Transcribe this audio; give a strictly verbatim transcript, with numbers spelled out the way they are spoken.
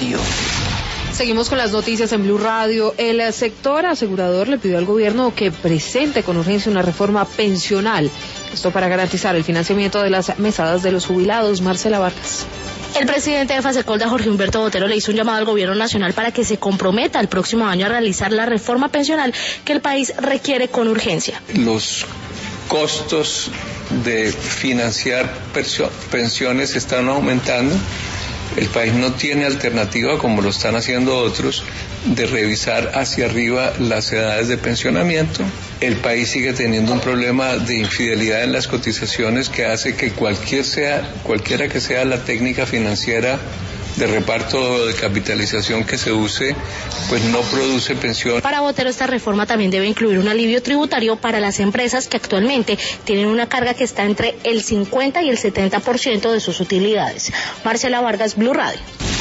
Rocío. Seguimos con las noticias en Blue Radio. El sector asegurador le pidió al gobierno que presente con urgencia una reforma pensional. Esto para garantizar el financiamiento de las mesadas de los jubilados. Marcela Vargas. El presidente de Fasecolda, Jorge Humberto Botero, le hizo un llamado al gobierno nacional para que se comprometa el próximo año a realizar la reforma pensional que el país requiere con urgencia. Los costos de financiar pensiones están aumentando. El país no tiene alternativa, como lo están haciendo otros, de revisar hacia arriba las edades de pensionamiento. El país sigue teniendo un problema de infidelidad en las cotizaciones que hace que cualquier sea, cualquiera que sea la técnica financiera de reparto o de capitalización que se use, pues no produce pensión. Para Botero, esta reforma también debe incluir un alivio tributario para las empresas que actualmente tienen una carga que está entre el cincuenta y el setenta por ciento de sus utilidades. Marcela Vargas, Blue Radio.